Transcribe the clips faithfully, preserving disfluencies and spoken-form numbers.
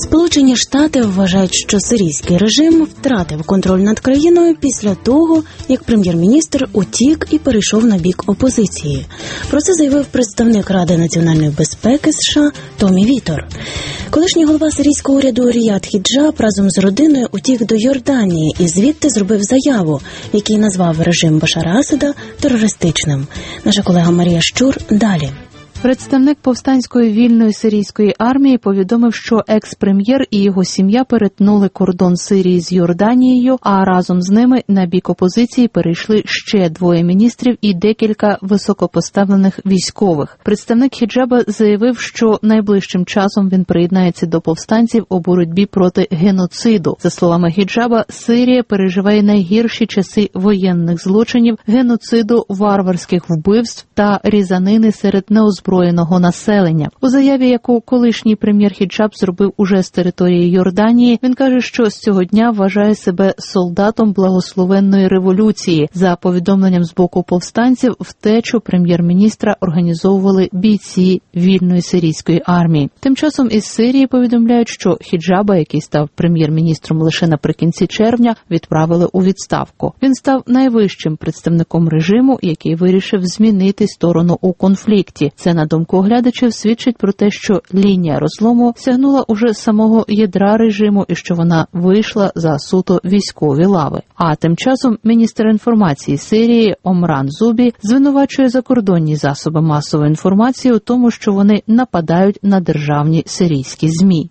Сполучені Штати вважають, що сирійський режим втратив контроль над країною після того, як прем'єр-міністр утік і перейшов на бік опозиції. Про це заявив представник Ради національної безпеки США Томі Вітор. Колишній голова сирійського уряду Ріяд Хіджаб разом з родиною утік до Йорданії і звідти зробив заяву, який назвав режим Башара Асада терористичним. Наша колега Марія Щур далі. Представник повстанської вільної сирійської армії повідомив, що екс-прем'єр і його сім'я перетнули кордон Сирії з Йорданією, а разом з ними на бік опозиції перейшли ще двоє міністрів і декілька високопоставлених військових. Представник Хіджаба заявив, що найближчим часом він приєднається до повстанців у боротьбі проти геноциду. За словами Хіджаба, Сирія переживає найгірші часи воєнних злочинів, геноциду, варварських вбивств та різанини серед неозброєних озброєного населення. У заяві, яку колишній прем'єр Хіджаб зробив уже з території Йорданії, він каже, що з цього дня вважає себе солдатом благословенної революції. За повідомленням з боку повстанців, втечу прем'єр-міністра організовували бійці вільної сирійської армії. Тим часом із Сирії повідомляють, що Хіджаба, який став прем'єр-міністром лише наприкінці червня, відправили у відставку. Він став найвищим представником режиму, який вирішив змінити сторону у конфлікті. Це, на думку оглядачів, свідчить про те, що лінія розлому сягнула уже самого ядра режиму і що вона вийшла за суто військові лави. А тим часом міністр інформації Сирії Омран Зубі звинувачує закордонні засоби масової інформації у тому, що вони нападають на державні сирійські ЗМІ.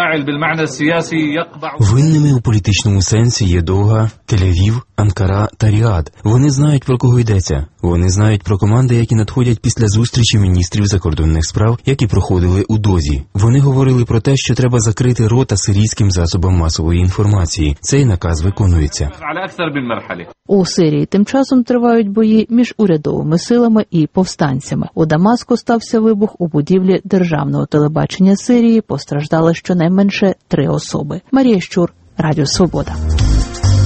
Винними у політичному сенсі є Дога, Тель-Авів, Анкара та Ріад. Вони знають, про кого йдеться. Вони знають про команди, які надходять після зустрічі міністрів закордонних справ, які проходили у Дозі. Вони говорили про те, що треба закрити рота сирійським засобам масової інформації. Цей наказ виконується. У Сирії тим часом тривають бої між урядовими силами і повстанцями. У Дамаску стався вибух у будівлі державного телебачення Сирії. Постраждали щонайменше три особи. Марія Щур, Радіо Свобода.